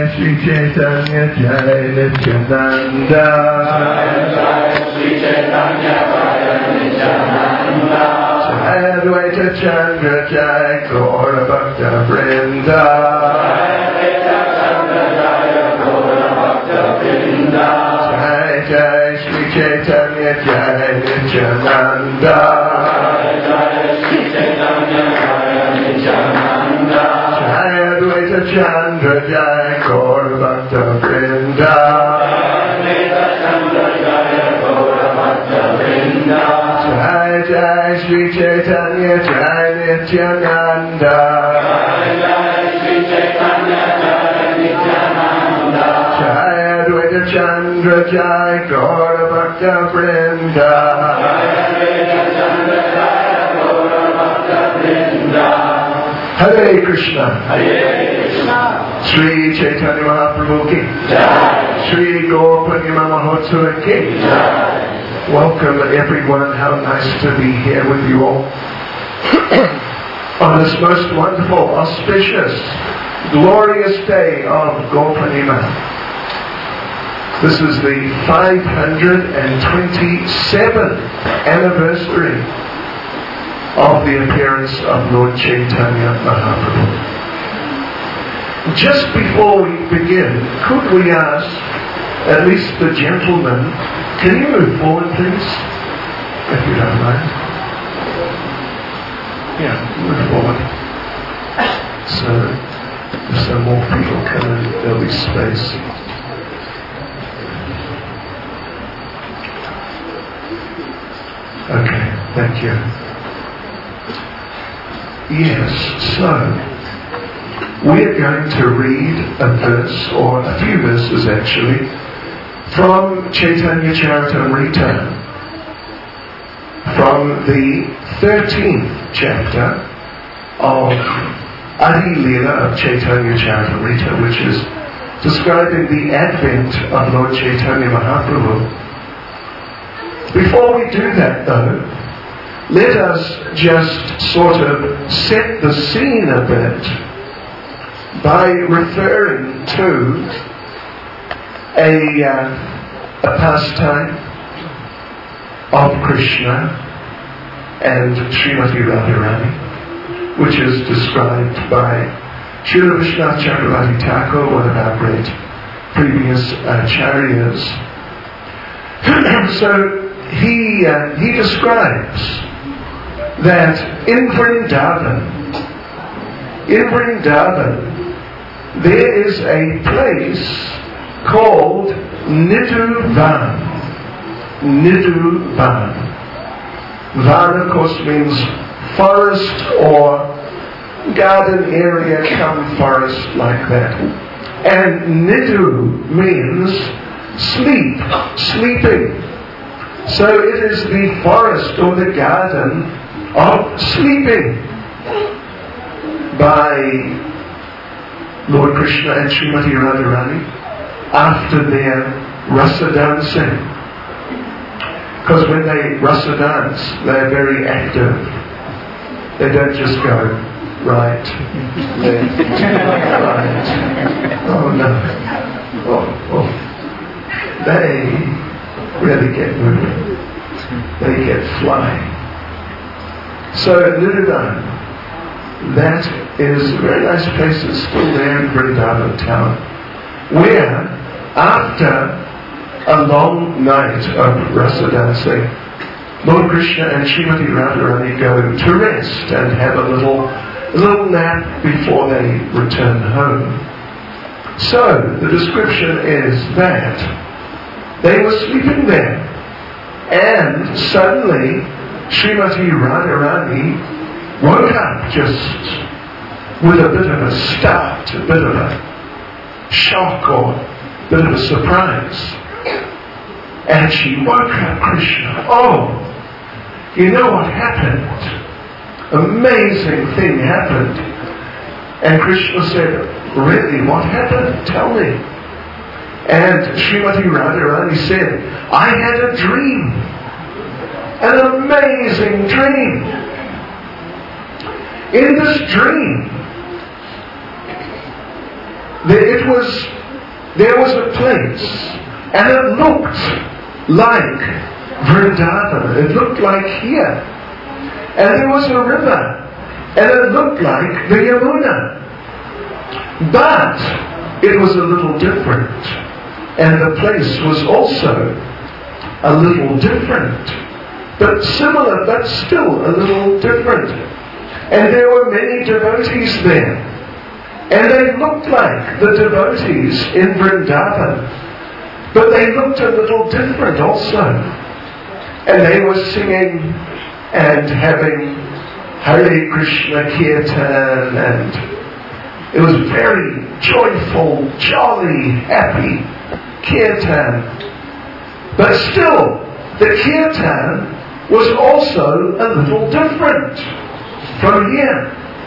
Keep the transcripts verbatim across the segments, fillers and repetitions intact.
Sri Chaitanya Jai Nityananda. Jai Jai Sri Chaitanya Jai Nityananda. Jai Advaita Chandra Jai Gaura Bhakta Vrinda. Jai Jai Sri Chaitanya Jai Nityananda. Jai Jai Sri Chaitanya Jai Nityananda. Jai Advaita Chandra Jai Gaura Bhakta Vrinda. Jai Jai Sri Chaitanya Jai Nityananda. Jai Jai Sri Chaitanya Jai Nityananda. Jai Advaita Chandra Jai Gaura Bhakta Vrinda. Hare Krishna. Hare Krishna. Sri Chaitanya Mahaprabhu ki Jai. Sri Gaur Purnima Mahotsava ki Jai. Welcome everyone. How nice to be here with you all on this most wonderful, auspicious, glorious day of Gaur Purnima. This is the five hundred twenty-seventh anniversary of the appearance of Lord Chaitanya Mahaprabhu. Just before we begin, could we ask at least the gentlemen, can you move forward please, if you don't mind? Yeah, move forward. So, if some more people come in, there'll be space. Okay, thank you. Yes, so we're going to read a verse, or a few verses actually, from Chaitanya Charitamrita, from the thirteenth chapter of Adi Leela of Chaitanya Charitamrita, which is describing the advent of Lord Chaitanya Mahaprabhu. Before we do that though, let us just sort of set the scene a bit by referring to a, uh, a pastime of Krishna and Srimati Radharani, which is described by Srila Vishwanath Chakravarti Thakur, one of our great previous acharyas. So he, uh, he describes that in Vrindavan, in Vrindavan, there is a place called Nidhuvan. Nidhuvan. Van, of course, means forest or garden area, come forest, like that. And Nidhu means sleep, sleeping. So it is the forest or the garden of sleeping by Lord Krishna and Srimati Radharani after their rasa dancing. Because when they rasa dance, they're very active. They don't just go right, left, right. Oh no. Oh, oh. They really get moving. They get flying. So Nidhuvan, that is a very nice place. It's still there in Vrindavan town, where after a long night of rasa dancing, Lord Krishna and Srimati Radharani go to rest and have a little, a little nap before they return home. So the description is that they were sleeping there, and suddenly Srimati Radharani woke up just with a bit of a start, a bit of a shock or a bit of a surprise. And she woke up Krishna. Oh, you know what happened? Amazing thing happened. And Krishna said, really, what happened? Tell me. And Srimati Radharani said, I had a dream. An amazing dream. In this dream, it was there was a place, and it looked like Vrindavan. It looked like here. And there was a river, and it looked like the Yamuna. But it was a little different. And the place was also a little different. But similar, but still a little different. And there were many devotees there. And they looked like the devotees in Vrindavan. But they looked a little different also. And they were singing and having Hare Krishna Kirtan, and it was very joyful, jolly, happy Kirtan. But still, the Kirtan was also a little different from here.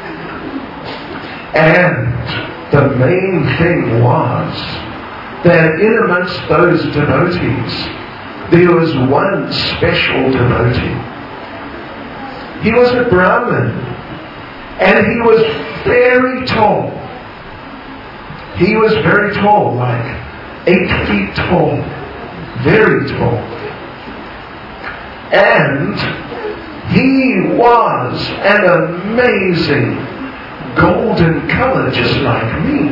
And the main thing was that in amongst those devotees, there was one special devotee. He was a Brahmin, and he was very tall. He was very tall, like eight feet tall, very tall. And he was an amazing golden color, just like me.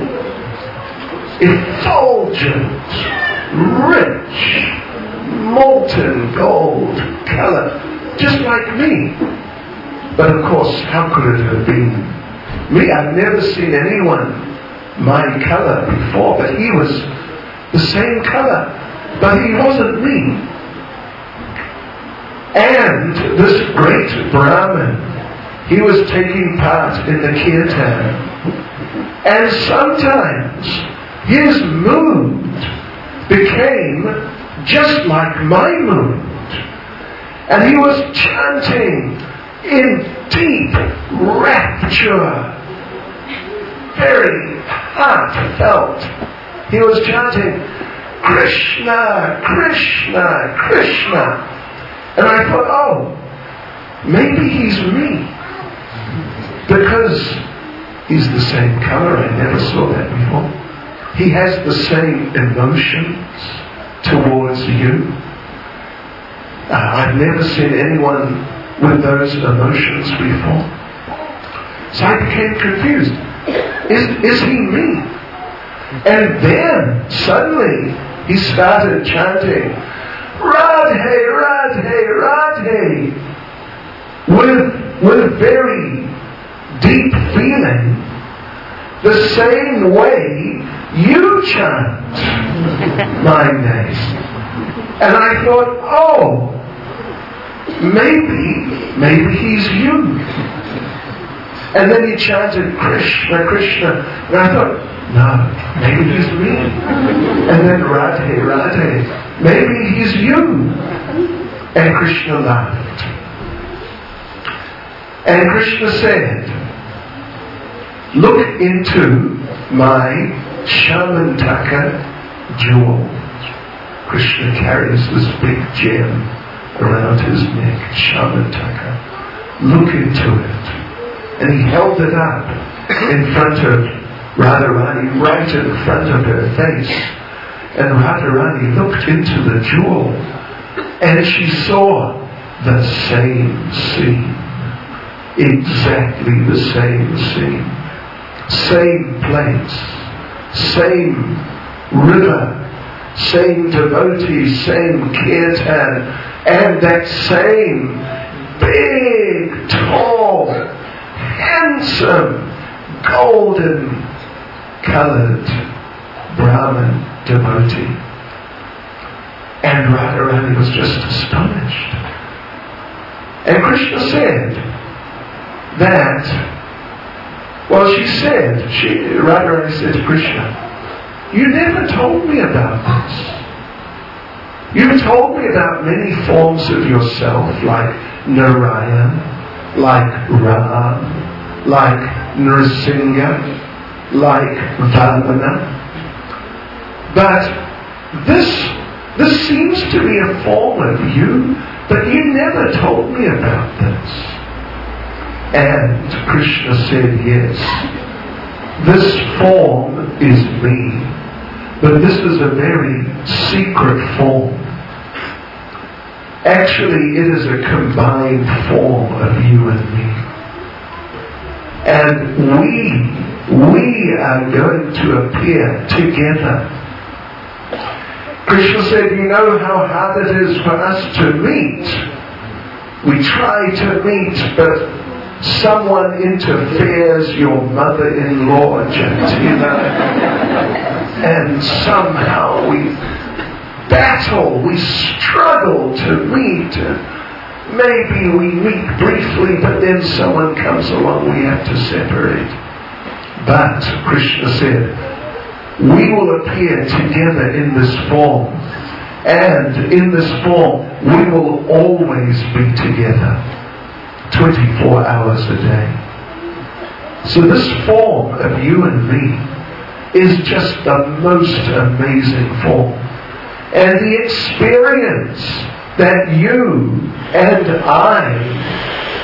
Effulgent, rich, molten gold color, just like me. But of course, how could it have been me? I've never seen anyone my color before, but he was the same color, but he wasn't me. And this great Brahmin, he was taking part in the Kirtan, and sometimes his mood became just like my mood, and he was chanting in deep rapture, very heartfelt. He was chanting, Krishna, Krishna, Krishna. And I thought, oh, maybe he's me. Because he's the same color. I never saw that before. He has the same emotions towards you. Uh, I've never seen anyone with those emotions before. So I became confused. Is, is he me? And then suddenly he started chanting, Radhe, Radhe, Radhe, with, with very deep feeling, the same way you chant my name. And I thought, oh, maybe, maybe he's you. And then he chanted Krishna, Krishna. And I thought, no, maybe he's me. And then Radhe, Radhe, maybe he's you. And Krishna laughed. And Krishna said, look into my Shamantaka jewel. Krishna carries this big gem around his neck, Shamantaka. Look into it. And he held it up in front of Radharani, right in front of her face. And Radharani looked into the jewel, and she saw the same scene. Exactly the same scene. Same place. Same river. Same devotees, same kirtan, and that same big, tall, handsome, golden colored Brahmin devotee. And Radharani was just astonished. And Krishna said that, well, she said, she, Radharani said to Krishna, you never told me about this. You told me about many forms of yourself, like Narayan, like Ram, like Nrsimha, like Vamana. But this, this seems to be a form of you, but you never told me about this. And Krishna said, yes, this form is me. But this is a very secret form. Actually, it is a combined form of you and me. And we, we are going to appear together. Krishna said, you know how hard it is for us to meet. We try to meet, but someone interferes, your mother-in-law, Jantina, and somehow we battle, we struggle to meet. Maybe we meet briefly, but then someone comes along, we have to separate. But Krishna said, we will appear together in this form, and in this form we will always be together. twenty-four hours a day. So this form of you and me is just the most amazing form. And the experience that you and I,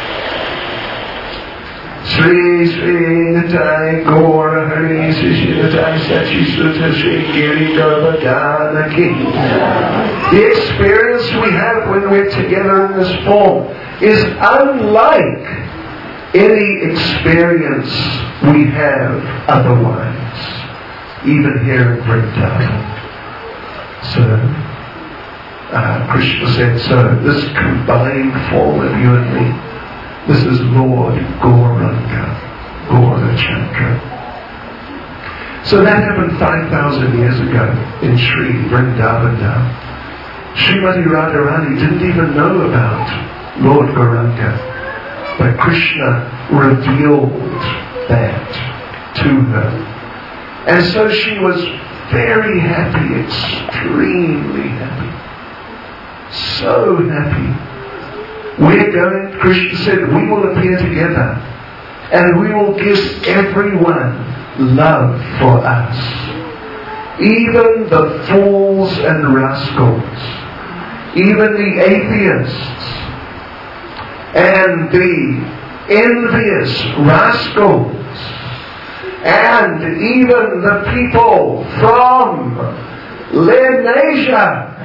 Sri Sri Nitai Gaura Hari Sri Nitai Sachi Sutta Sri Giri Govardhana Ki, the experience we have when we're together in this form is unlike any experience we have otherwise, even here in Vrindavan. So, uh, Krishna said, so this combined form of you and me, this is Lord Gauranga, Gaurachandra. So that happened five thousand years ago in Sri Vrindavan now. Srimati Radharani didn't even know about Lord Gauranga, but Krishna revealed that to her. And so she was very happy, extremely happy. So happy. We're going, Krishna said, we will appear together and we will give everyone love for us. Even the fools and rascals, even the atheists, and the envious rascals, and even the people from Lenasia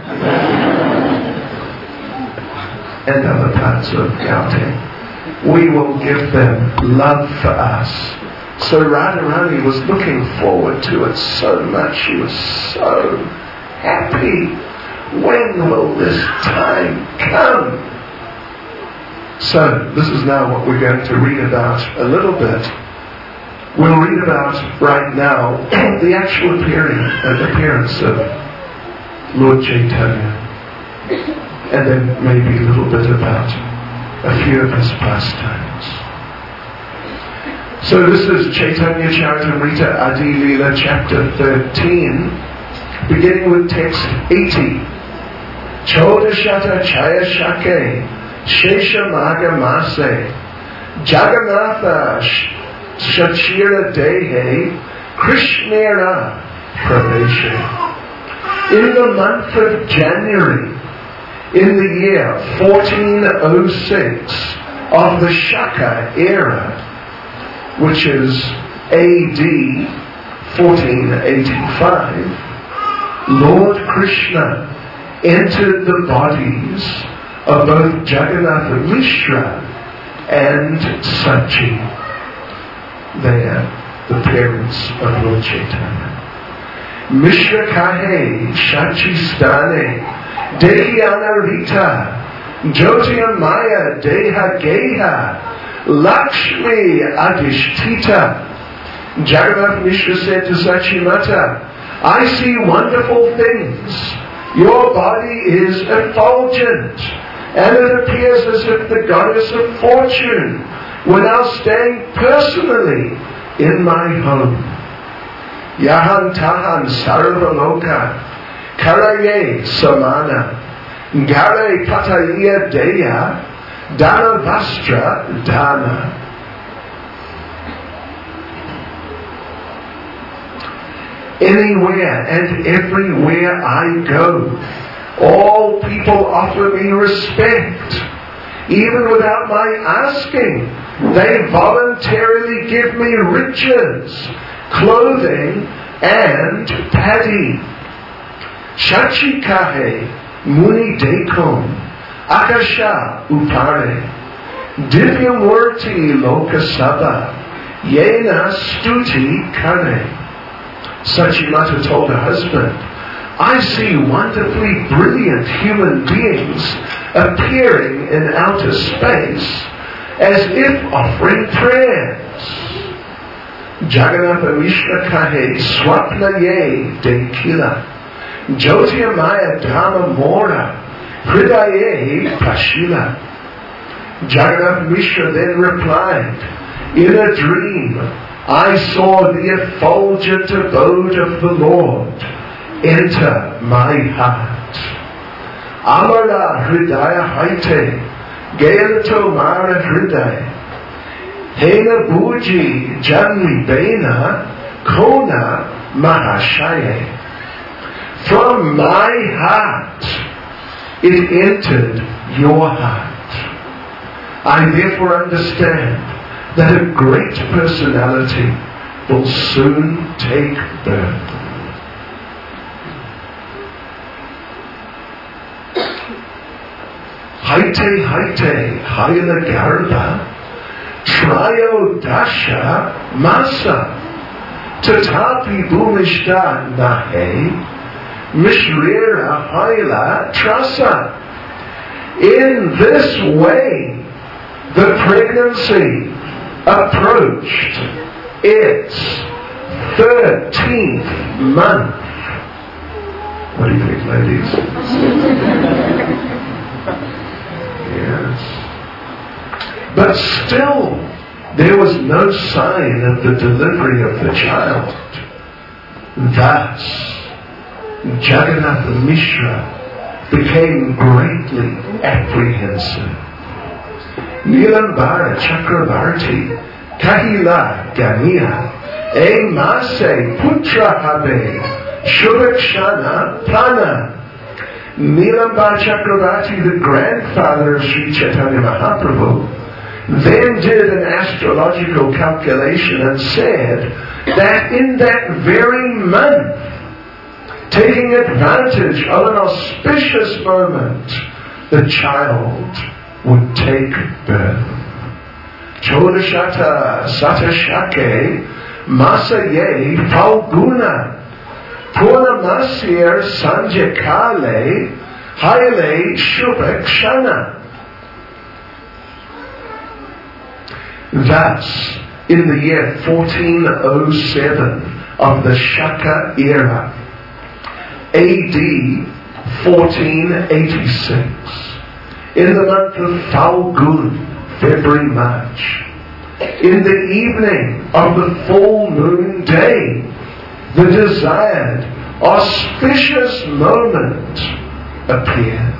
and other parts of Gauteng, we will give them love for us. So Radharani was looking forward to it so much. She was so happy. When will this time come? So, this is now what we're going to read about a little bit. We'll read about, right now, the actual appearance, uh, appearance of Lord Chaitanya. And then maybe a little bit about a few of his pastimes. So this is Chaitanya Charitamrita Adi Leela chapter thirteen, beginning with text eighty. Chodashata Chaya Shake Shesha Maga Mase Jagannatha Shachira Dehe Krishnera Praveshe. In the month of January, in the year fourteen oh six of the Shaka era, which is A D fourteen eighty-five, Lord Krishna entered the bodies of both Jagannatha Mishra and Sachi. They are the parents of Lord Chaitanya. Mishra Kahe Shachi Stane Dehyana Rita Jyotiya Maya Deha Geha Lakshmi Adishtita. Jagannath Mishra said to Sachimata, I see wonderful things. Your body is effulgent, and it appears as if the goddess of fortune were now staying personally in my home. Yahan Tahan Sarvaloka Karaye Samana Gare Pataya Deya Dana Vastra Dana. Anywhere and everywhere I go, all people offer me respect. Even without my asking, they voluntarily give me riches, clothing, and Paddy. Shachikahe Muni Dekom Akasha Upare Divyamurti Lokasabha Yena Stuti Kare. Sachimata told her husband, I see wonderfully brilliant human beings appearing in outer space as if offering prayers. Jagannatha Mishra Kahe Swapna Ye Dekila Jyotirmaya Dhamma Mora Hridaye Prashila. Jagannath Mishra then replied, in a dream I saw the effulgent abode of the Lord enter my heart. Amara Hridaya Haite Gayato Mara Hridaya Hena Buji Janmi Bena Kona Mahashaye. From my heart it entered your heart. I therefore understand that a great personality will soon take birth. Haite Haite Hayana Garba Triyo Dasha Masa Tatapi Bhumishta Nahe Mishrira Haila Trasa. In this way the pregnancy approached its thirteenth month. What do you think, ladies? Yes. But still, there was no sign of the delivery of the child. Thus, Jagannatha Mishra became greatly apprehensive. Nilambara Chakravarti Kahila Gania E Mase Putra Habe Shubhakshana Plana. Nilambara Chakravarti, the grandfather of Sri Chaitanya Mahaprabhu, then did an astrological calculation and said that in that very month, taking advantage of an auspicious moment, the child would take birth. Chodashata Satashake Masaye Falguna Purnamasir Sanjakale Haile Shubhakshana. Thus, in the year fourteen oh seven of the Shaka era, A D fourteen eighty-six, in the month of Falgun, February, March, in the evening of the full moon day, the desired auspicious moment appeared.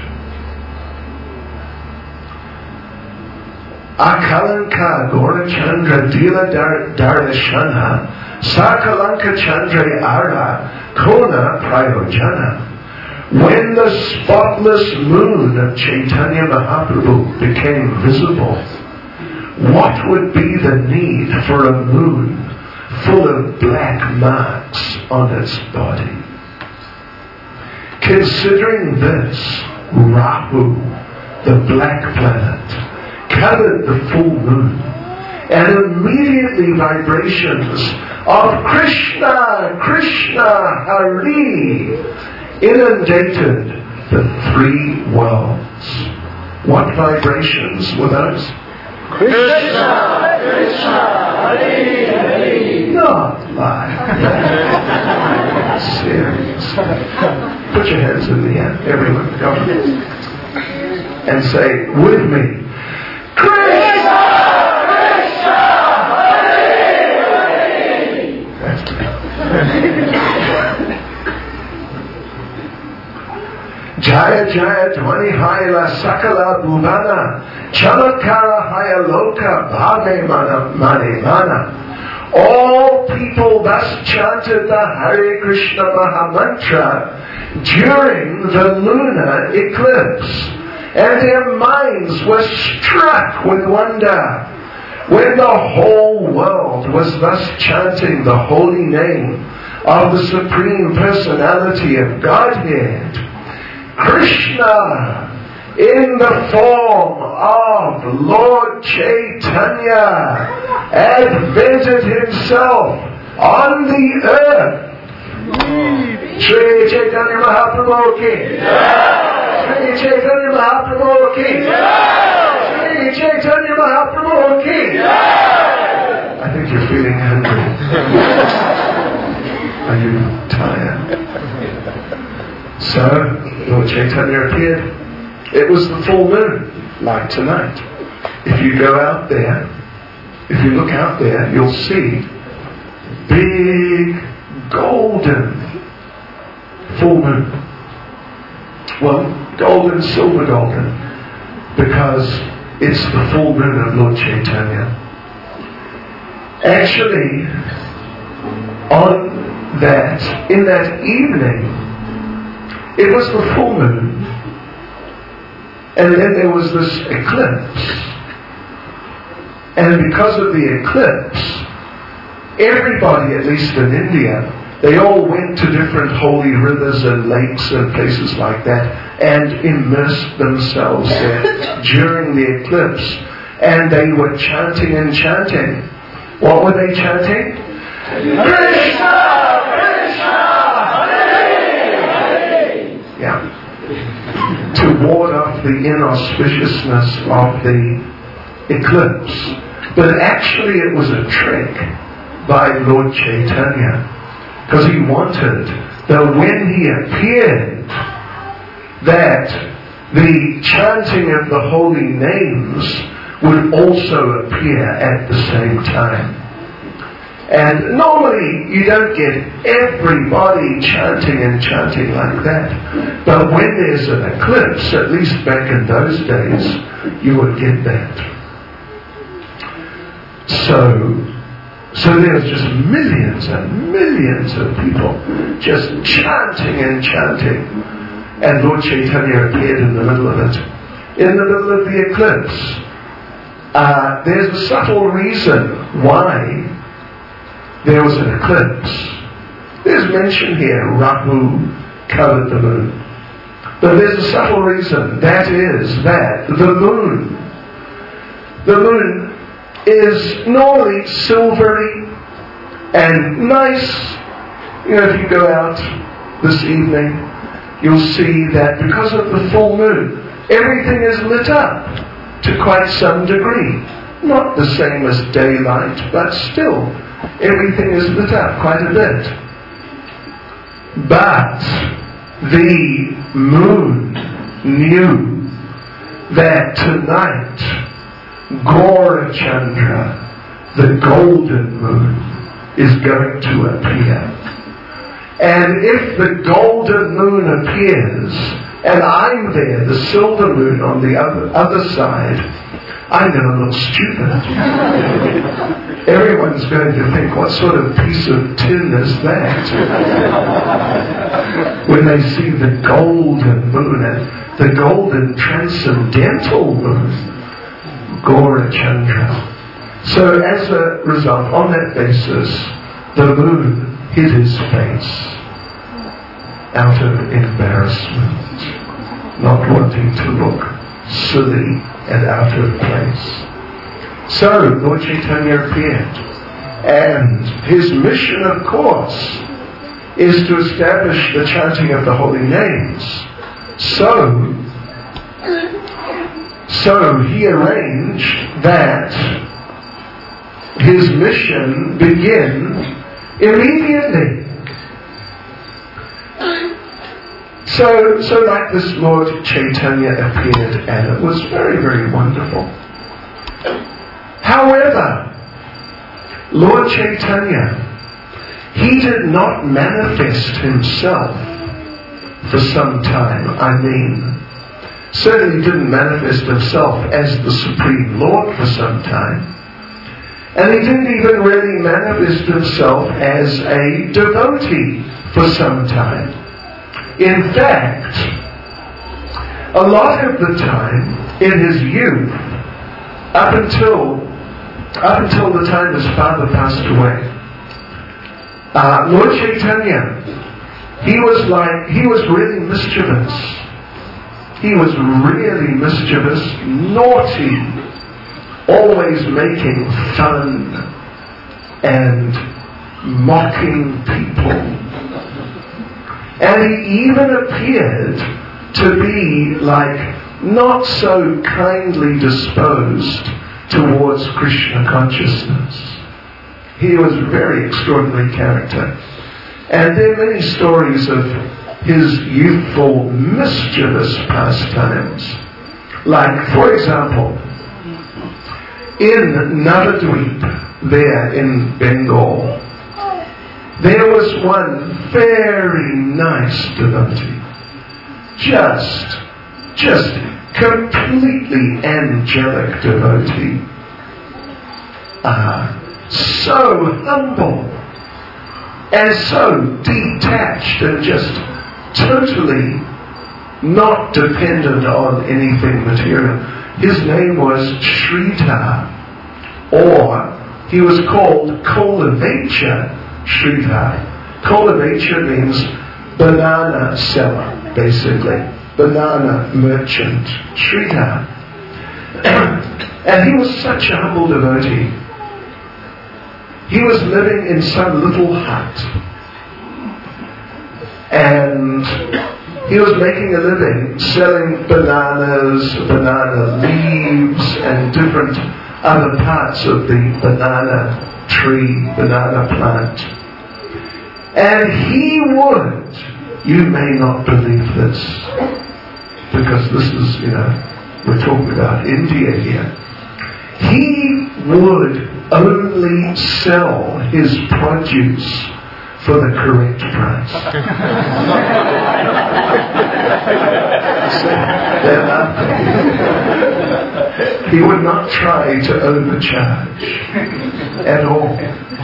Akalanka Gorachandra Dila Darashana Sakalanka Chandra Ara Kona Prayojana. When the spotless moon of Chaitanya Mahaprabhu became visible, what would be the need for a moon full of black marks on its body? Considering this, Rahu, the black planet, covered the full moon, and immediately vibrations of Krishna, Krishna, Hari inundated the three worlds. What vibrations were those? Krishna, Krishna, Hari, Hari. Not live. Serious. Put your hands in the air, everyone. Go. And say with me, Krishna, Krishna, Hari, Hari. That's good. Jaya Jaya Dhvani Haila Sakala Bhuvana Chamatkara Haya Loka Bhave Mana Mane Mana. All people thus chanted the Hare Krishna Mahamantra during the lunar eclipse, and their minds were struck with wonder when the whole world was thus chanting the holy name of the Supreme Personality of Godhead, Krishna, in the form of Lord Chaitanya, advented himself on the earth. Shri Chaitanya Mahaprabhu ki Shri Chaitanya Mahaprabhu ki Shri Chaitanya Mahaprabhu ki. I think you're feeling hungry. Are you tired? So, Lord Chaitanya appeared. It was the full moon, like tonight. If you go out there, if you look out there, you'll see big golden full moon. Well, golden, silver golden, because it's the full moon of Lord Chaitanya. Actually, on that, in that evening, it was the full moon, and then there was this eclipse. And because of the eclipse, everybody, at least in India, they all went to different holy rivers and lakes and places like that and immersed themselves there during the eclipse. And they were chanting and chanting. What were they chanting? Krishna! Krishna! Hare! Hare! Yeah. To ward off the inauspiciousness of the eclipse. But actually it was a trick by Lord Chaitanya, because he wanted that when he appeared, that the chanting of the holy names would also appear at the same time. And normally you don't get everybody chanting and chanting like that. But when there's an eclipse, at least back in those days, you would get that. So, so there's just millions and millions of people just chanting and chanting. And Lord Chaitanya appeared in the middle of it. In the middle of the eclipse. Uh, there's a subtle reason why there was an eclipse. There's mention here, Rahu covered the moon. But there's a subtle reason. That is that the moon, the moon is normally silvery and nice. You know, if you go out this evening, you'll see that because of the full moon, everything is lit up to quite some degree. Not the same as daylight, but still, everything is lit up quite a bit. But the moon knew that tonight, Gaurachandra, the golden moon, is going to appear. And if the golden moon appears, and I'm there, the silver moon on the other, other side, I'm going to look stupid. Everyone's going to think, what sort of piece of tin is that? When they see the golden moon, and the golden transcendental moon, Gaurachandra. So as a result, on that basis, the moon hid his face out of embarrassment, not wanting to look silly and out of place. So Lord Chaitanya appeared, and his mission, of course, is to establish the chanting of the holy names. So, so he arranged that his mission begin immediately. So, so like this, Lord Chaitanya appeared, and it was very, very wonderful. However, Lord Chaitanya, he did not manifest himself for some time. I mean, certainly didn't manifest himself as the Supreme Lord for some time. And he didn't even really manifest himself as a devotee for some time. In fact, a lot of the time in his youth, up until up until the time his father passed away, Uh, Lord Chaitanya, he was like, he was really mischievous. He was really mischievous, naughty, always making fun and mocking people. And he even appeared to be like not so kindly disposed towards Krishna consciousness. He was a very extraordinary character. And there are many stories of his youthful, mischievous pastimes. Like, for example, in Navadvip, there in Bengal, there was one very nice devotee. Just, just completely angelic devotee. Uh, so humble and so detached and just totally not dependent on anything material. His name was Sridhar, or he was called Kolavecha Sridhar. Kolavecha means banana seller, basically. Banana merchant. Sridhar. And he was such a humble devotee. He was living in some little hut. And he was making a living selling bananas, banana leaves, and different other parts of the banana tree, banana plant. And he would, you may not believe this, because this is, you know, we're talking about India here. He would only sell his produce for the correct price. He would not try to overcharge at all.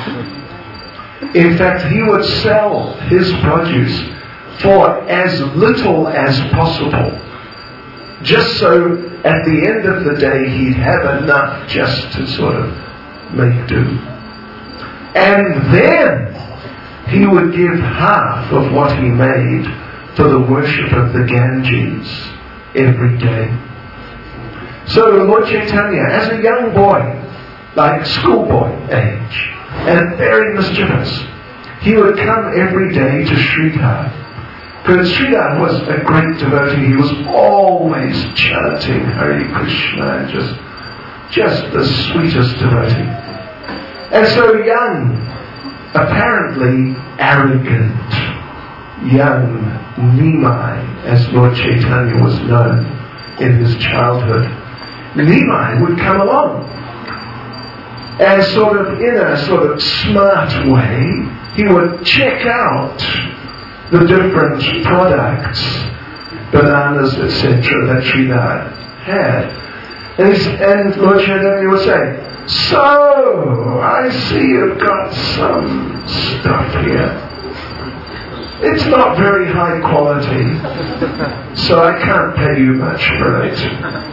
In fact, he would sell his produce for as little as possible, just so at the end of the day he'd have enough just to sort of make do. And then he would give half of what he made for the worship of the Ganges every day. So Lord Chaitanya, as a young boy, like schoolboy age, and very mischievous, he would come every day to Sridhar. Because Sridhar was a great devotee. He was always chanting Hare Krishna, just, just the sweetest devotee. And so young, apparently arrogant, young Nimai, as Lord Chaitanya was known in his childhood, Nimai would come along. And sort of in a sort of smart way, he would check out the different products, bananas, et cetera, that Sridhar had. And, and Lord Chaitanya would say, "So, I see you've got some stuff here. It's not very high quality, so I can't pay you much for it."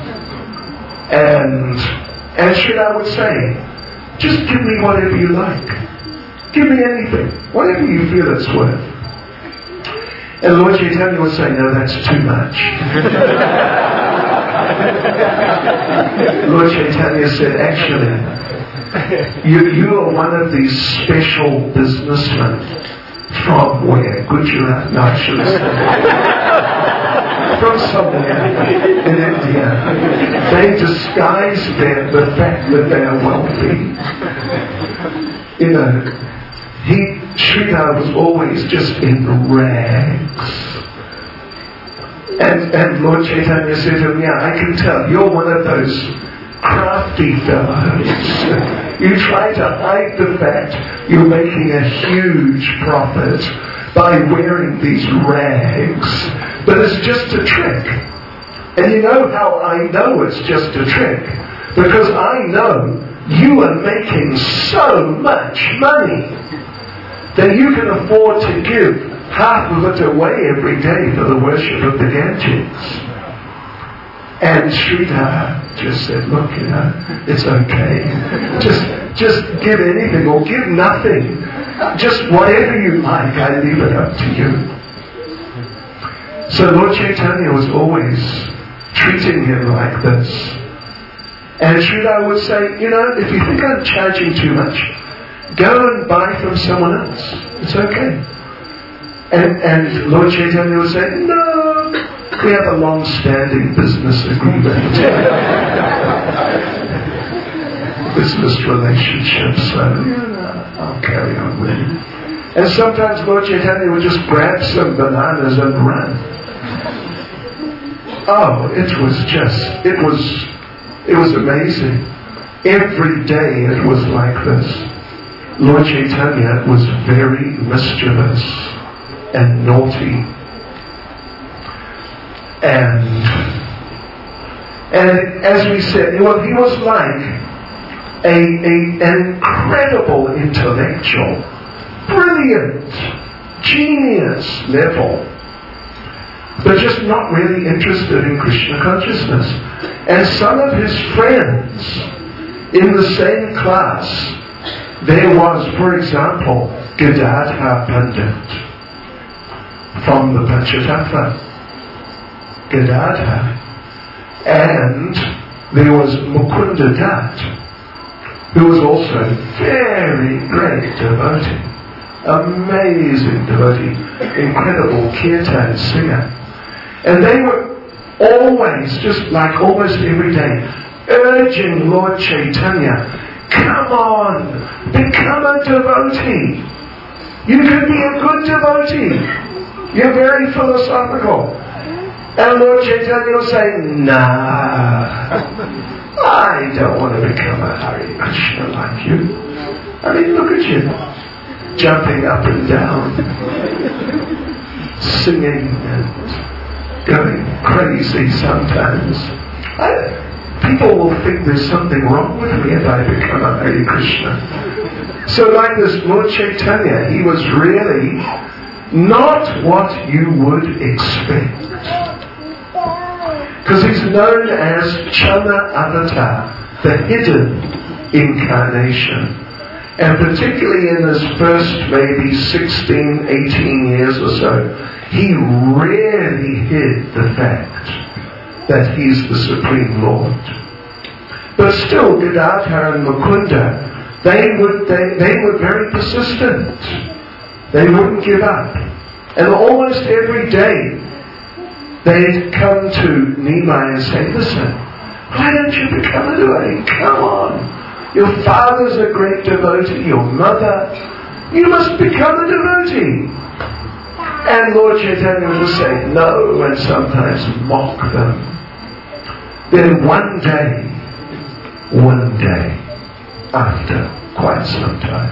And, and Sridhar would say, "Just give me whatever you like. Give me anything, whatever you feel it's worth." And Lord Chaitanya would say, "No, that's too much." Lord Chaitanya said, "Actually, you, you are one of these special businessmen from where? Gujarat? No, I shouldn't say. From somewhere in India. They disguise their, the fact that they are wealthy. You know, he, Sridhar was always just in rags. And, and Lord Chaitanya said to him, "Yeah, I can tell, you're one of those crafty fellows. You try to hide the fact you're making a huge profit by wearing these rags, but it's just a trick. And you know how I know it's just a trick? Because I know you are making so much money that you can afford to give half of it away every day for the worship of the Ganges." And Sridhar just said, "Look, you know, it's okay. Just, just give anything or give nothing. Just whatever you like, I leave it up to you. So Lord Chaitanya was always treating him like this. And Srila would say, you know, if you think I'm charging too much, go and buy from someone else. It's okay. And, and Lord Chaitanya would say, no, we have a long-standing business agreement. Business relationship, so yeah, I'll carry on with it. And sometimes Lord Chaitanya would just grab some bananas and run. Oh, it was just, it was, it was amazing. Every day it was like this. Lord Chaitanya was very mischievous and naughty. And, and as we said, well, he was like a, a, an incredible intellectual, brilliant, genius level, but just not really interested in Krishna consciousness. And some of his friends in the same class, there was, for example, Gadadhar Pandit from the Panchatattva. Gadadhar. And there was Mukunda Dutt, who was also very great devotee. Amazing devotee. Incredible kirtan singer. And they were always, just like almost every day, urging Lord Chaitanya, come on, become a devotee. You can be a good devotee. You're very philosophical. And Lord Chaitanya will say, nah, I don't want to become a Hare Krishna like you. I mean, look at you, jumping up and down, singing and going crazy sometimes. I, people will think there's something wrong with me if I become a Hare Krishna. So like this Lord Chaitanya, he was really not what you would expect. Because he's known as Chana Avatar, the hidden incarnation. And particularly in his first maybe sixteen, eighteen years or so, he really hid the fact that he's the Supreme Lord. But still, Gadadhar and Mukunda, they, would, they, they were very persistent. They wouldn't give up. And almost every day, they'd come to Nimai and say, listen, why don't you become a devotee? Come on. Your father's a great devotee, your mother. You must become a devotee. And Lord Chaitanya will say no and sometimes mock them. Then one day, one day, after quite some time,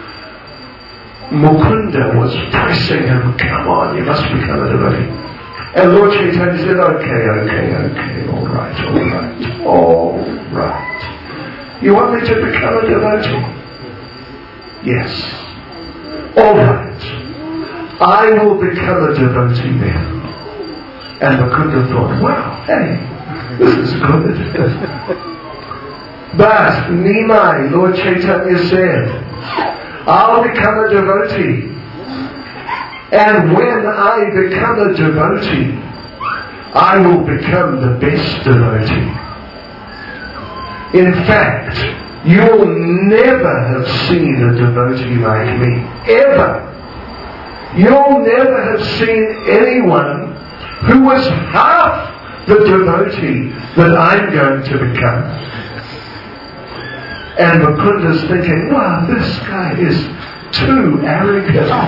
Mukunda was pressing him, come on, you must become a devotee. And Lord Chaitanya said, okay, okay, okay, all right, all right, all right. You want me to become a devotee? Yes. All right. I will become a devotee then. And Mukunda thought, wow, hey, this is good. But Nimai, Lord Chaitanya said, I'll become a devotee. And when I become a devotee, I will become the best devotee. In fact, you'll never have seen a devotee like me. Ever. You'll never have seen anyone who was half the devotee that I'm going to become. And Mukunda's thinking, wow, this guy is too arrogant.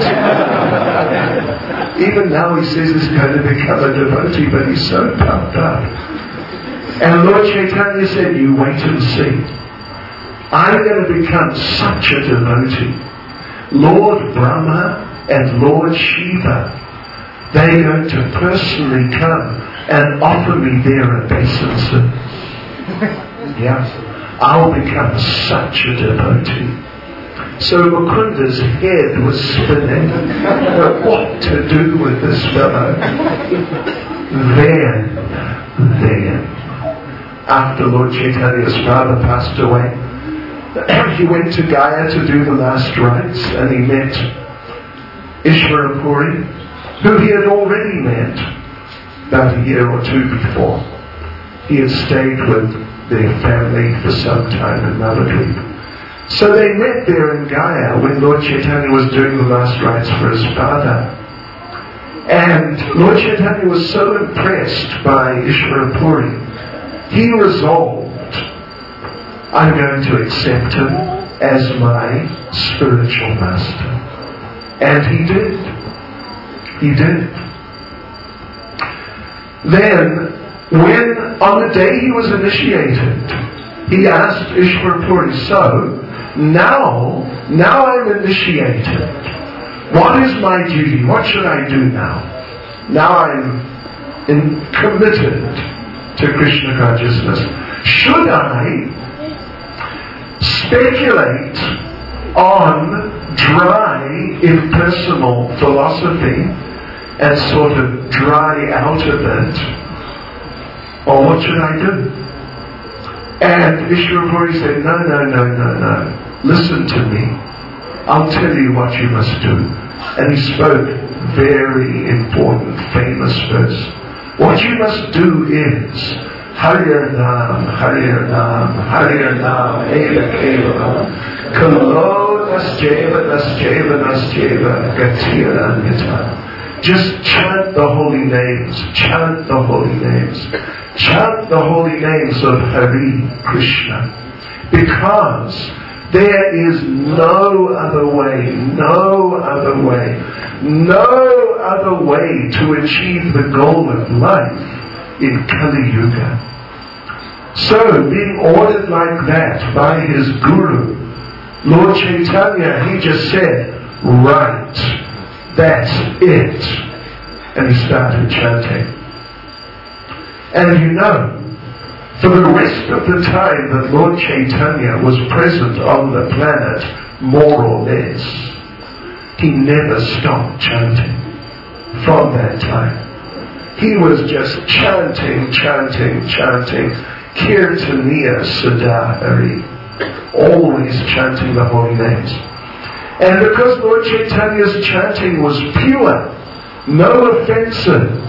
Even now he says he's going to become a devotee, but he's so pumped up. And Lord Chaitanya said, you wait and see. I'm going to become such a devotee. Lord Brahma and Lord Shiva, they're going to personally come and offer me their obeisances. Yeah. I'll become such a devotee. So Mukunda's head was spinning. What to do with this fellow? Then, then, after Lord Chaitanya's father passed away, he went to Gaya to do the last rites, and he met Ishvarapuri, who he had already met about a year or two before. He had stayed with their family for some time in Navadvip. So they met there in Gaya when Lord Chaitanya was doing the last rites for his father. And Lord Chaitanya was so impressed by Ishvarapuri, he resolved, I'm going to accept him as my spiritual master. And he did. He did. Then, when on the day he was initiated, he asked Ishvarapuri, so, now, now I'm initiated. What is my duty? What should I do now? Now I'm in, committed to Krishna consciousness. Should I speculate on dry, impersonal philosophy and sort of dry out of it? Or what should I do? And Ishvarapuri said, no, no, no, no, no. Listen to me. I'll tell you what you must do. And he spoke very important, famous verse. What you must do is Harir Nam, Harir Nam, Harir Nam, Eva Keva, Kalo Nasjeva, Nasjeva, Nasjeva, Gatira Nita. Just chant the holy names, chant the holy names, chant the holy names of Hari Krishna. Because there is no other way, no other way, no other way to achieve the goal of life in Kali Yuga. So, being ordered like that by his guru, Lord Chaitanya, he just said, right, that's it. And he started chanting. And you know, for the rest of the time that Lord Chaitanya was present on the planet, more or less, he never stopped chanting from that time. He was just chanting, chanting, chanting, Kirtaniya Sada Hari, always chanting the holy names. And because Lord Chaitanya's chanting was pure, no offences,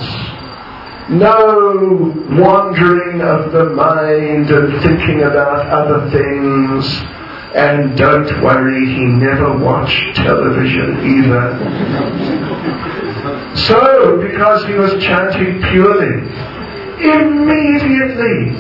no wandering of the mind and thinking about other things, and don't worry, he never watched television either. So, because he was chanting purely, immediately,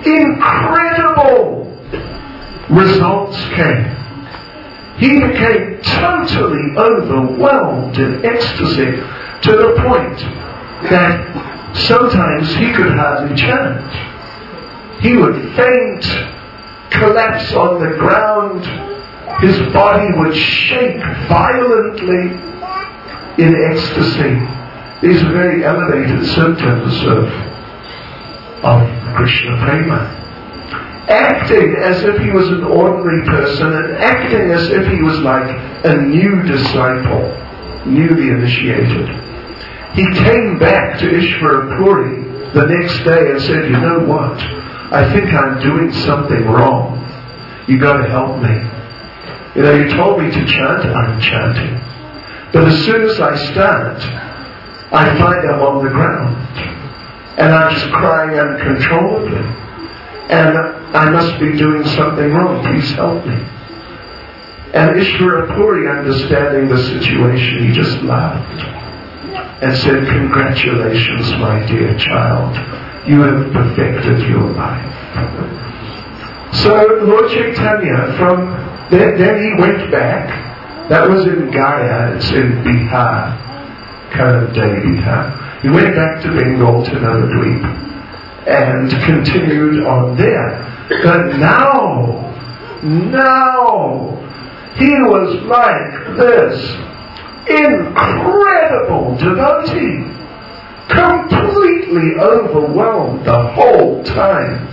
incredible results came. He became totally overwhelmed in ecstasy to the point that sometimes he could hardly chant. He would faint, collapse on the ground, his body would shake violently in ecstasy. These are very elevated symptoms of, of Krishna Prema. Acting as if he was an ordinary person and acting as if he was like a new disciple, newly initiated. He came back to Ishvarapuri the next day and said, you know what? I think I'm doing something wrong. You got to help me. You know, you told me to chant, I'm chanting. But as soon as I start, I find I'm on the ground. And I'm just crying uncontrollably. And I must be doing something wrong. Please help me. And Ishvarapuri, understanding the situation, he just laughed and said, congratulations, my dear child. You have perfected your life. So Lord Chaitanya, from then, then he went back. That was in Gaya, it's in Bihar, current day Bihar. He went back to Bengal, to Navadvip, and continued on there. But now, now, he was like this incredible devotee, completely overwhelmed the whole time.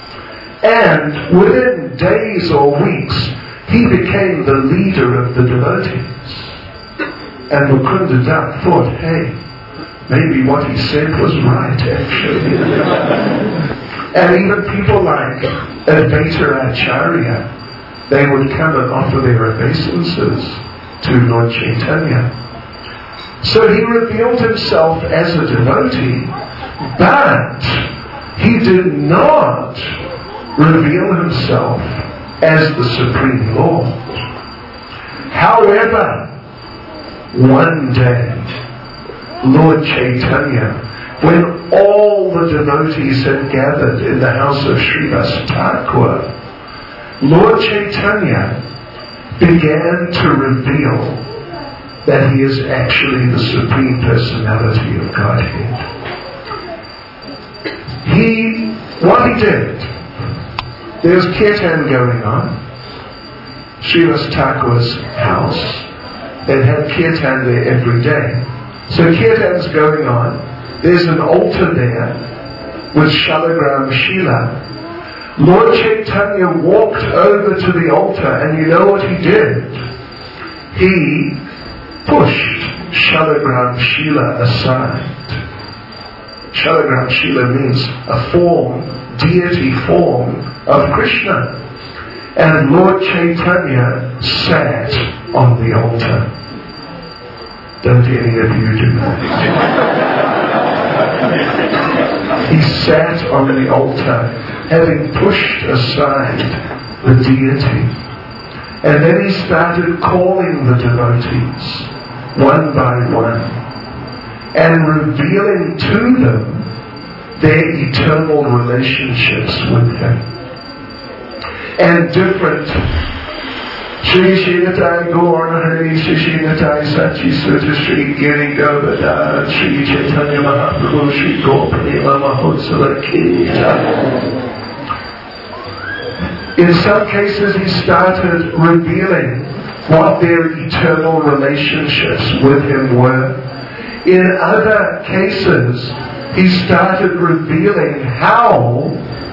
And within days or weeks, he became the leader of the devotees. And Mukunda Das thought, hey, maybe what he said was right, actually. And even people like Advaita Acharya, they would come and offer their obeisances to Lord Chaitanya. So he revealed himself as a devotee, but he did not reveal himself as the Supreme Lord. However, one day, Lord Chaitanya, when all the devotees had gathered in the house of Srivas Thakur, Lord Chaitanya began to reveal that he is actually the Supreme Personality of Godhead. He, what he did, there was kirtan going on, Srivas Thakur's house. They'd have kirtan there every day. So kirtan's going on. There's an altar there with Shalagram Shila. Lord Chaitanya walked over to the altar, and you know what he did? He pushed Shalagram Shila aside. Shalagram Shila means a form, deity form of Krishna. And Lord Chaitanya sat on the altar. Don't any of you do that. He sat on the altar, having pushed aside the deity. And then he started calling the devotees, one by one, and revealing to them their eternal relationships with him. And different Shri Shinatai Gorna Hari Shri Shinatai Sachi Sutta Shri Giri Govardhan Shri Chaitanya Mahaprabhu Shri Gopalila Mahotsala Kita. In some cases he started revealing what their eternal relationships with him were. In other cases he started revealing how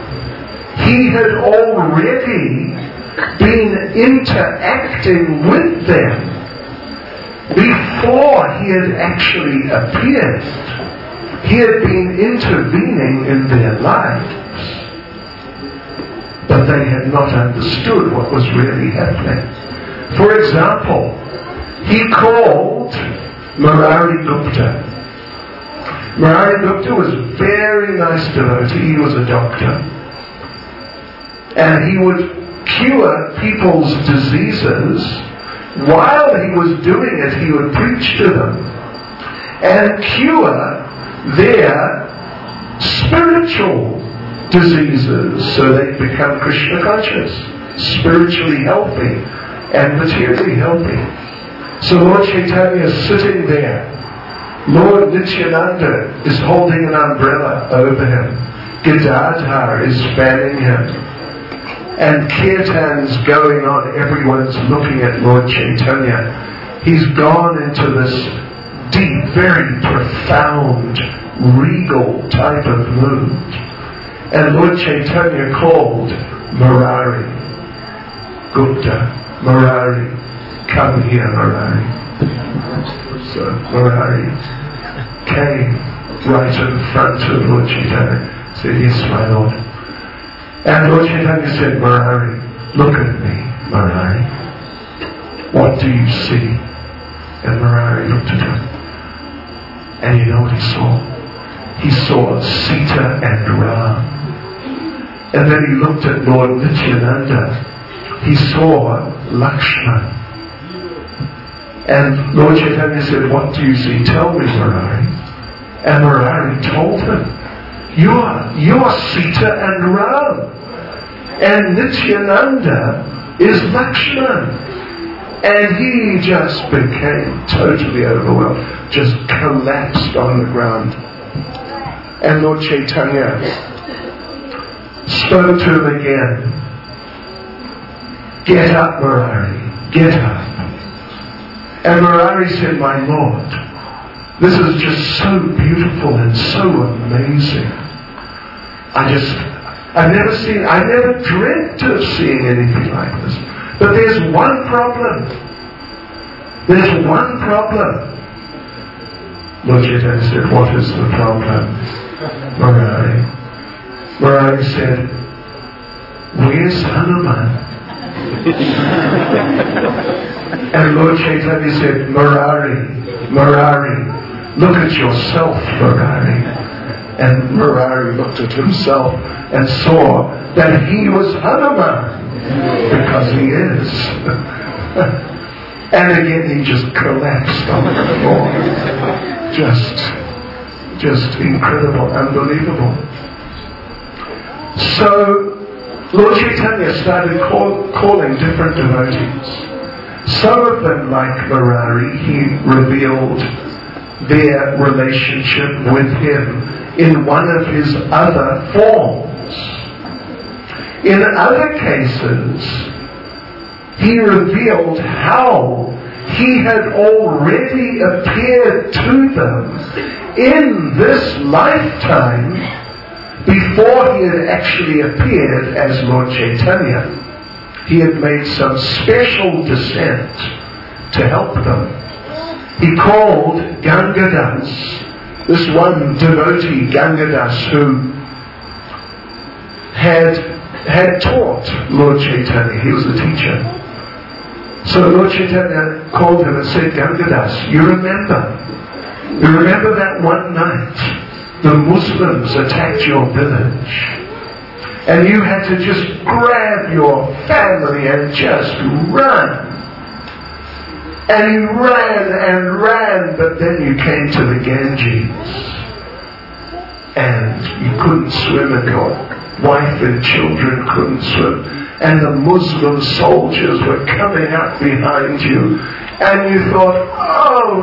he had already been interacting with them before he had actually appeared. He had been intervening in their lives, but they had not understood what was really happening. For example, he called Murari Gupta. Murari Gupta was a very nice devotee. He was a doctor. And he would cure people's diseases. While he was doing it, he would preach to them and cure their spiritual diseases so they become Krishna conscious, spiritually healthy and materially healthy. So Lord Chaitanya is sitting there. Lord Nityananda is holding an umbrella over him. Gadadhar is fanning him. And kirtan's going on. Everyone's looking at Lord Chaitanya. He's gone into this deep, very profound, regal type of mood. And Lord Chaitanya called Murari Gupta. Murari, come here, Murari. So Murari came right in front of Lord Chaitanya. Said, yes, my Lord. And Lord Chaitanya said, Murari, look at me, Murari. What do you see? And Murari looked at him. And you know what he saw? He saw Sita and Ram. And then he looked at Lord Nityananda. He saw Lakshman. And Lord Chaitanya said, what do you see? Tell me, Murari. And Murari told him, you are, you are Sita and Ram. And Nityananda is Lakshman. And he just became totally overwhelmed, just collapsed on the ground. And Lord Chaitanya spoke to him again. Get up, Murari, get up. And Murari said, my Lord, this is just so beautiful and so amazing. I just, I've never seen, I never dreamt of seeing anything like this. But there's one problem. There's one problem. Lord Chaitanya said, what is the problem, Murari? Murari said, where's Hanuman? And Lord Chaitanya said, Murari, Murari, look at yourself, Murari. And Murari looked at himself and saw that he was Hanuman, because he is. And again he just collapsed on the floor. Just, just incredible, unbelievable. So Lord Chaitanya started call, calling different devotees. Some of them, like Murari, he revealed their relationship with him in one of his other forms. In other cases, he revealed how he had already appeared to them in this lifetime before he had actually appeared as Lord Chaitanya. He had made some special descent to help them. He called Gangadas, this one devotee, Gangadas, who had, had taught Lord Chaitanya. He was a teacher. So Lord Chaitanya called him and said, Gangadas, you remember, you remember that one night the Muslims attacked your village and you had to just grab your family and just run. And you ran and ran, but then you came to the Ganges and you couldn't swim, and your wife and children couldn't swim, and the Muslim soldiers were coming up behind you, and you thought, oh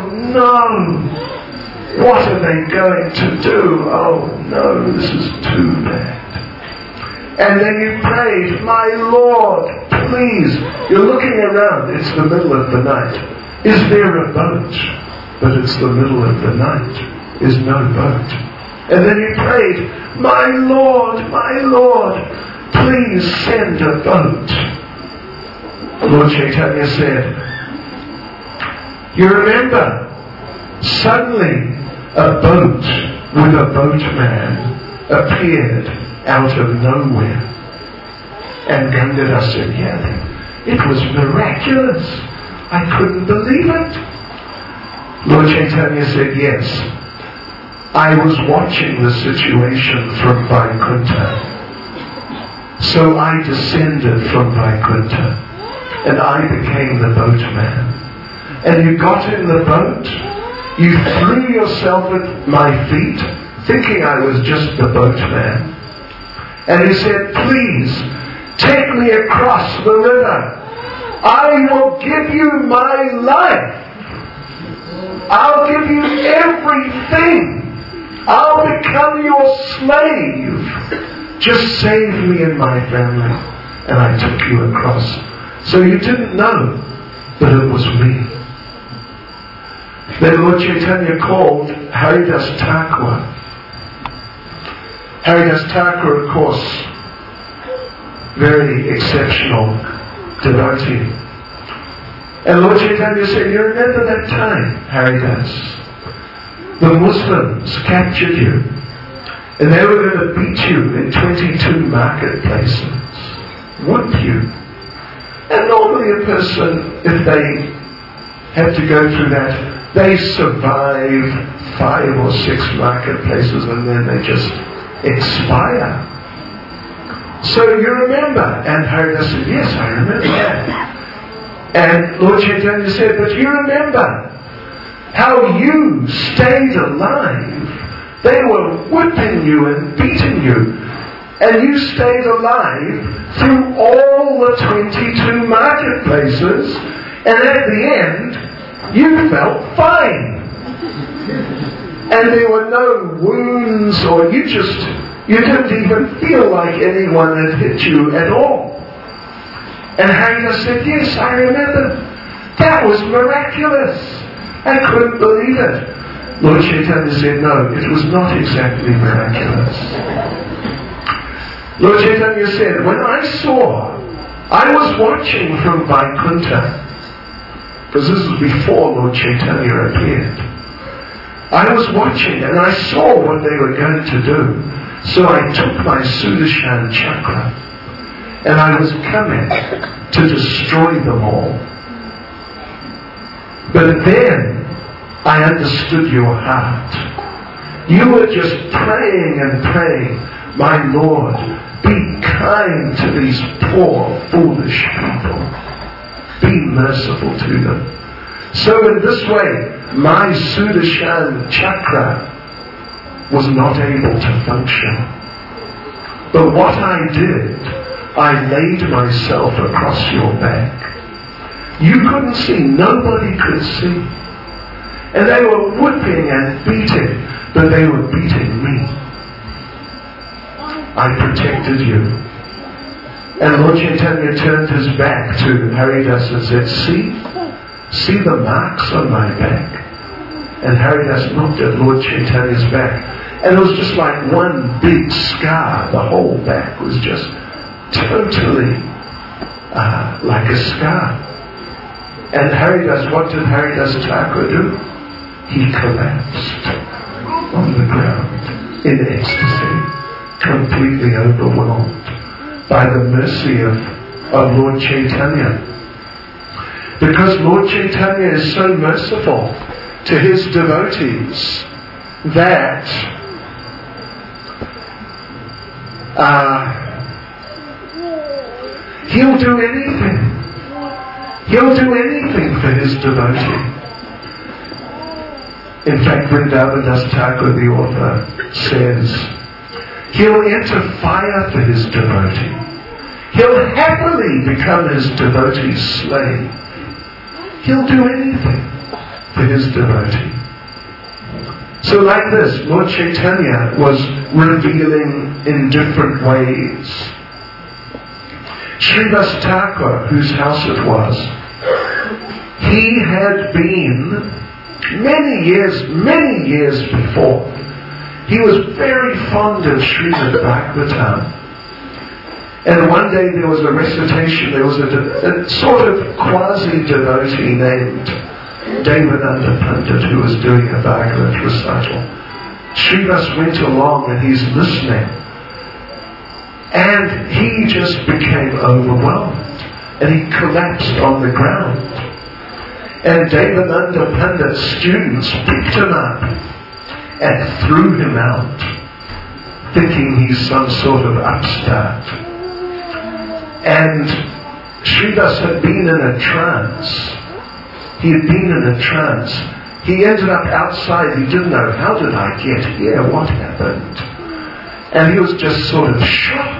no, what are they going to do? Oh no, this is too bad. And then you prayed, my Lord, please. You're looking around, it's the middle of the night. Is there a boat? But it's the middle of the night. There's no boat. And then you prayed, my Lord, my Lord, please send a boat. Lord Chaitanya said, you remember, suddenly a boat with a boatman appeared out of nowhere. And Gangadas said, yeah, it was miraculous. I couldn't believe it. Lord Chaitanya said, yes, I was watching the situation from Vaikuntha. So I descended from Vaikuntha and I became the boatman. And you got in the boat, you threw yourself at my feet, thinking I was just the boatman. And he said, please, take me across the river. I will give you my life. I'll give you everything. I'll become your slave. Just save me and my family. And I took you across. So you didn't know, but it was me. Then Lord Chaitanya called Haridas Thakur. Haridas Thakur, of course, very exceptional devotee. And Lord Chaitanya said, you remember that time, Haridas? The Muslims captured you and they were going to beat you in twenty-two marketplaces, whip you. And normally a person, if they have to go through that, they survive five or six marketplaces and then they just expire. So you remember? And Haridas said, yes, I remember that. And Lord Chaitanya said, but you remember how you stayed alive. They were whipping you and beating you. And you stayed alive through all the twenty-two marketplaces. And at the end, you felt fine. And there were no wounds, or you just, you didn't even feel like anyone had hit you at all. And Haridas said, yes, I remember. That was miraculous. I couldn't believe it. Lord Chaitanya said, no, it was not exactly miraculous. Lord Chaitanya said, when I saw, I was watching from Vaikuntha, because this was before Lord Chaitanya appeared. I was watching and I saw what they were going to do. So I took my Sudarshan chakra and I was coming to destroy them all. But then I understood your heart. You were just praying and praying, my Lord, be kind to these poor, foolish people. Be merciful to them. So in this way, my Sudarshan chakra was not able to function. But what I did, I laid myself across your back. You couldn't see, nobody could see. And they were whipping and beating, but they were beating me. I protected you. And Lord Chaitanya turned his back to Haridas and said, see, see the marks on my back. And Haridas looked at Lord Chaitanya's back, and it was just like one big scar. The whole back was just totally uh, like a scar. And Haridas, what did Haridas Thakur do? He collapsed on the ground in ecstasy, completely overwhelmed by the mercy of, of Lord Chaitanya. Because Lord Chaitanya is so merciful to his devotees that uh, he'll do anything. He'll do anything for his devotee. In fact, Vrindavan Das Thakur, the author, says, he'll enter fire for his devotee. He'll happily become his devotee's slave. He'll do anything for his devotee. So like this, Lord Chaitanya was revealing in different ways. Srivas Thakur, whose house it was, he had been many years, many years before, he was very fond of Srimad Bhagavatam. And one day there was a recitation, there was a, a sort of quasi-devotee named Devananda Pandit who was doing a Bhagavad recital. Srivas went along and he's listening. And he just became overwhelmed. And he collapsed on the ground. And Devananda Pandit's students picked him up and threw him out, thinking he's some sort of upstart. And Srivas had been in a trance. He had been in a trance. He ended up outside. He didn't know, how did I get here? What happened? And he was just sort of shocked.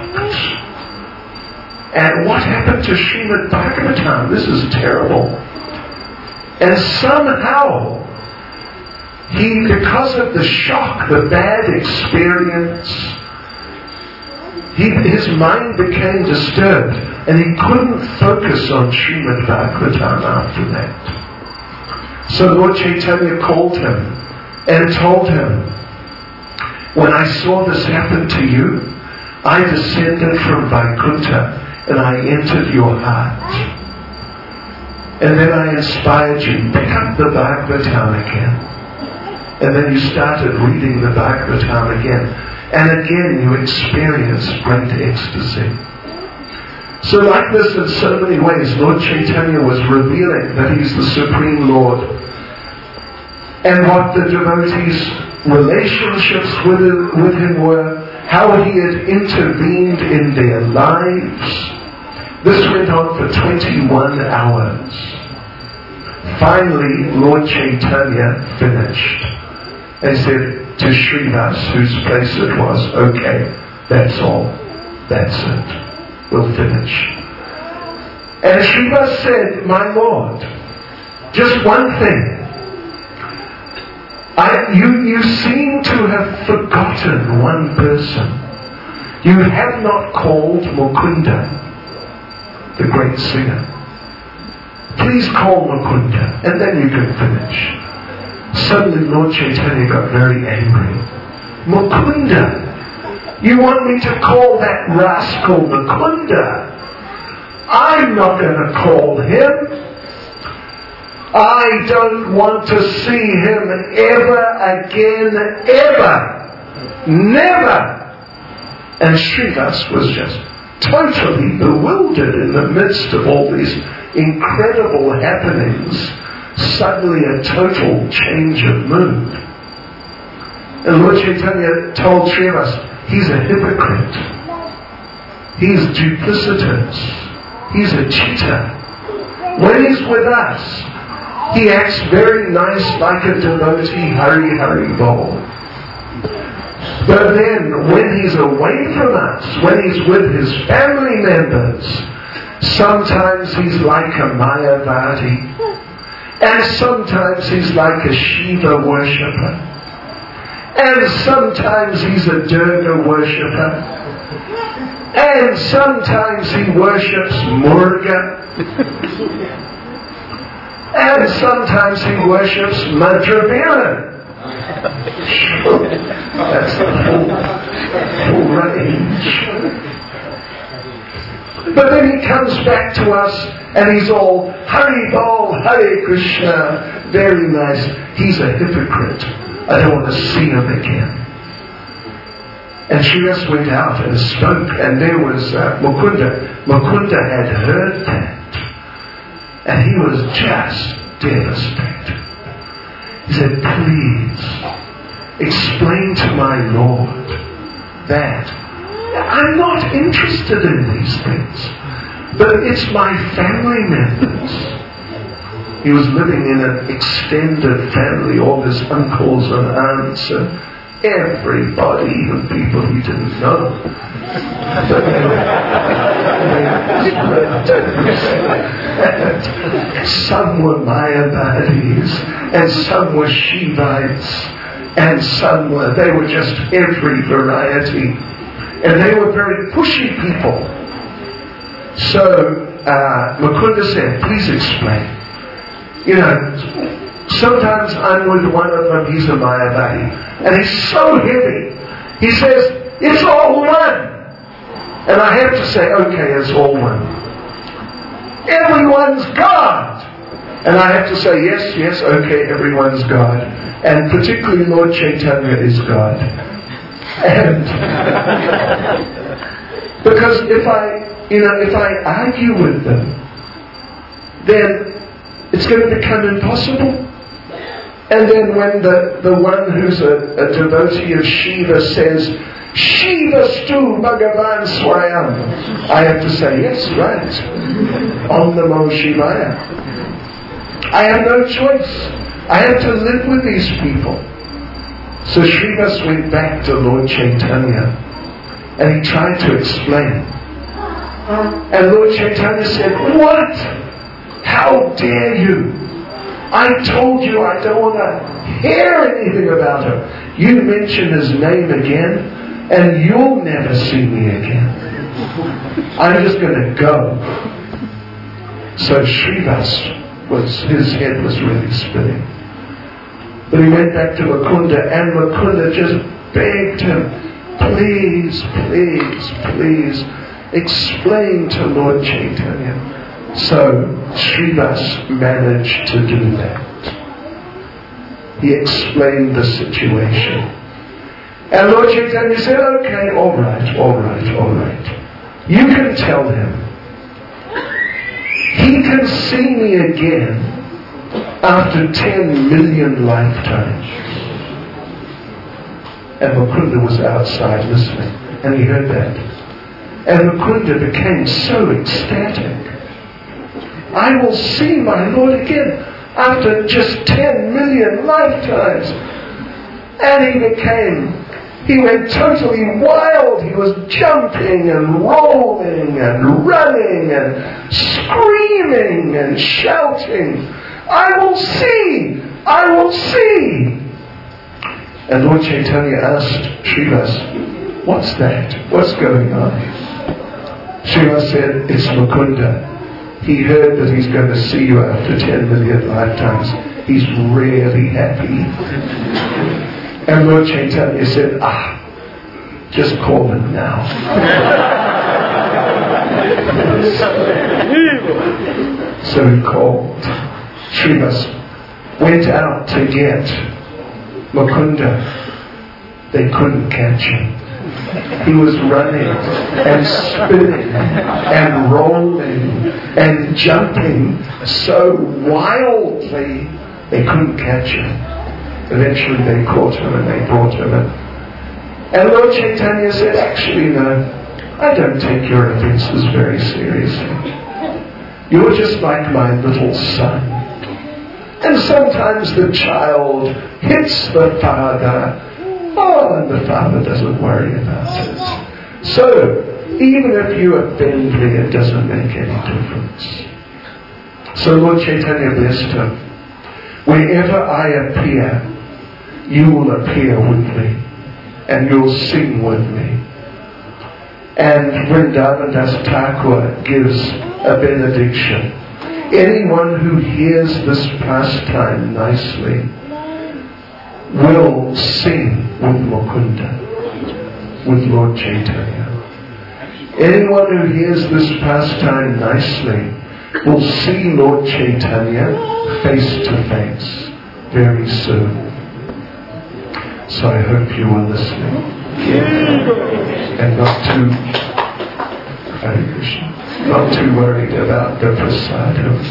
And what happened to Srimad Bhagavatam? This is terrible. And somehow, he, because of the shock, the bad experience, he, his mind became disturbed and he couldn't focus on Srimad Bhagavatam after that. So Lord Chaitanya called him and told him, when I saw this happen to you, I descended from Vaikuntha and I entered your heart. And then I inspired you, pick up the Bhagavatam again. And then you started reading the Bhagavatam again. And again you experienced great ecstasy. So like this in so many ways, Lord Chaitanya was revealing that he's the Supreme Lord. And what the devotees' relationships with him, with him were, how he had intervened in their lives. This went on for twenty-one hours. Finally, Lord Chaitanya finished. And said to Srivas, whose place it was, okay, that's all. That's it. We'll finish. And Srivas said, my Lord, just one thing. I, you, you seem to have forgotten one person. You have not called Mukunda, the great singer. Please call Mukunda, and then you can finish. Suddenly Lord Chaitanya got very angry. Mukunda? You want me to call that rascal Mukunda? I'm not going to call him. I don't want to see him ever again, ever. Never. And Srivas was just totally bewildered in the midst of all these incredible happenings. Suddenly a total change of mood. And Lord Chaitanya told Srivas, he's a hypocrite. He's duplicitous. He's a cheater. When he's with us, he acts very nice like a devotee, Hari Hari Bol. But then, when he's away from us, when he's with his family members, sometimes he's like a Mayavadi, and sometimes he's like a Shiva worshipper, and sometimes he's a Durga worshipper, and sometimes he worships Murga, and sometimes he worships Madravira. That's the full, full range. But then he comes back to us and he's all Hari Bol, Hare Krishna, very nice. He's a hypocrite. I don't want to see him again. And Srivas went out and spoke, and there was uh, Mukunda. Mukunda had heard that, and he was just devastated. He said, please, explain to my Lord that I'm not interested in these things, but it's my family members. He was living in an extended family, all his uncles and aunts, and everybody, even people he didn't know. But they were, and some were Mayavadis, and some were Shivites, and some were, they were just every variety. And they were very pushy people. So uh, Mukunda said, please explain. You know, sometimes I'm with one of them, he's a Mayavadi, and he's so heavy. He says, it's all one. And I have to say, okay, it's all one. Everyone's God. And I have to say, yes, yes, okay, everyone's God. And particularly Lord Chaitanya is God. And because if I, you know, if I argue with them, then it's going to become impossible. And then when the, the one who's a, a devotee of Shiva says, Shiva Stu Bhagavan Swayam, I have to say, yes, right. Om Namo Shivaya. I have no choice. I have to live with these people. So Srivas went back to Lord Chaitanya and he tried to explain. And Lord Chaitanya said, what? How dare you? I told you I don't want to hear anything about him. You mention his name again and you'll never see me again. I'm just going to go. So Srivas was, his head was really spinning. But he went back to Mukunda, and Mukunda just begged him, please, please, please, explain to Lord Chaitanya. So Srivas managed to do that. He explained the situation. And Lord Chaitanya said, okay, all right, all right, all right. You can tell him. He can see me again after ten million lifetimes. And Mukunda was outside listening, and he heard that. And Mukunda became so ecstatic. I will see my Lord again after just ten million lifetimes. And he became, he went totally wild. He was jumping and rolling and running and screaming and shouting, I will see! I will see! And Lord Chaitanya asked Srivas, what's that? What's going on? Srivas said, it's Mukunda. He heard that he's going to see you after ten million lifetimes. He's really happy. And Lord Chaitanya said, ah, just call him now. So he called. Srivas went out to get Mukunda. They couldn't catch him. He was running and spinning and rolling and jumping so wildly they couldn't catch him. Eventually they caught him and they brought him in. And Lord Chaitanya said, actually no, I don't take your offences very seriously. You're just like my little son. And sometimes the child hits the father, oh, and the father doesn't worry about it. So, even if you offend me, it doesn't make any difference. So Lord Chaitanya blessed him. Wherever I appear, you will appear with me, and you'll sing with me. And Vrindavan Das Thakur gives a benediction. Anyone who hears this pastime nicely will sing with Mukunda, with Lord Chaitanya. Anyone who hears this pastime nicely will see Lord Chaitanya face to face very soon. So I hope you are listening and not too, Hare Krishna, not too worried about the prasadam.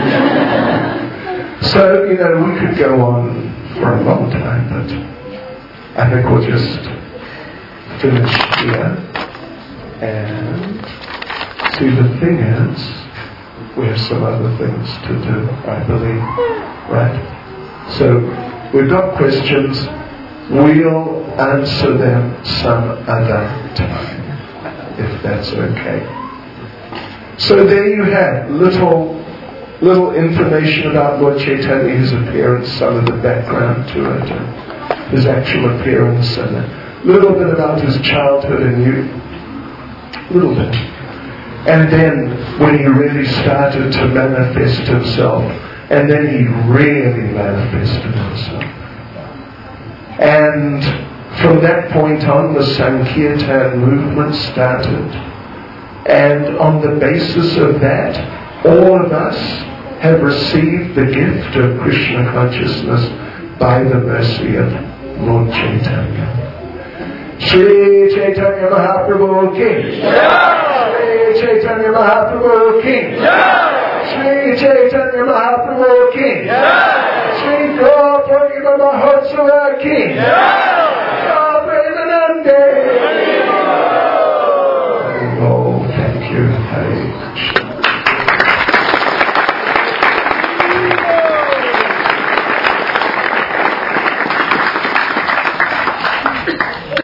So, you know, we could go on for a long time, but I think we'll just finish here. And see, the thing is, we have some other things to do, I believe, right? So, we've got questions. We'll answer them some other time, if that's okay. So there you have little little information about Lord Chaitanya, his appearance, some of the background to it, and his actual appearance, and a little bit about his childhood and youth. A little bit. And then when he really started to manifest himself, and then he really manifested himself. And from that point on, the Sankirtan movement started. And on the basis of that, all of us have received the gift of Krishna consciousness by the mercy of Lord Chaitanya. Shri Chaitanya Mahaprabhu ki Jai! Shri Chaitanya Mahaprabhu ki Jai! Shri Chaitanya Mahaprabhu ki Jai! Shri Gaur Purnima Mahotsava ki Jai! Gaur Premanande! Oh, thank you, Hare Krishna.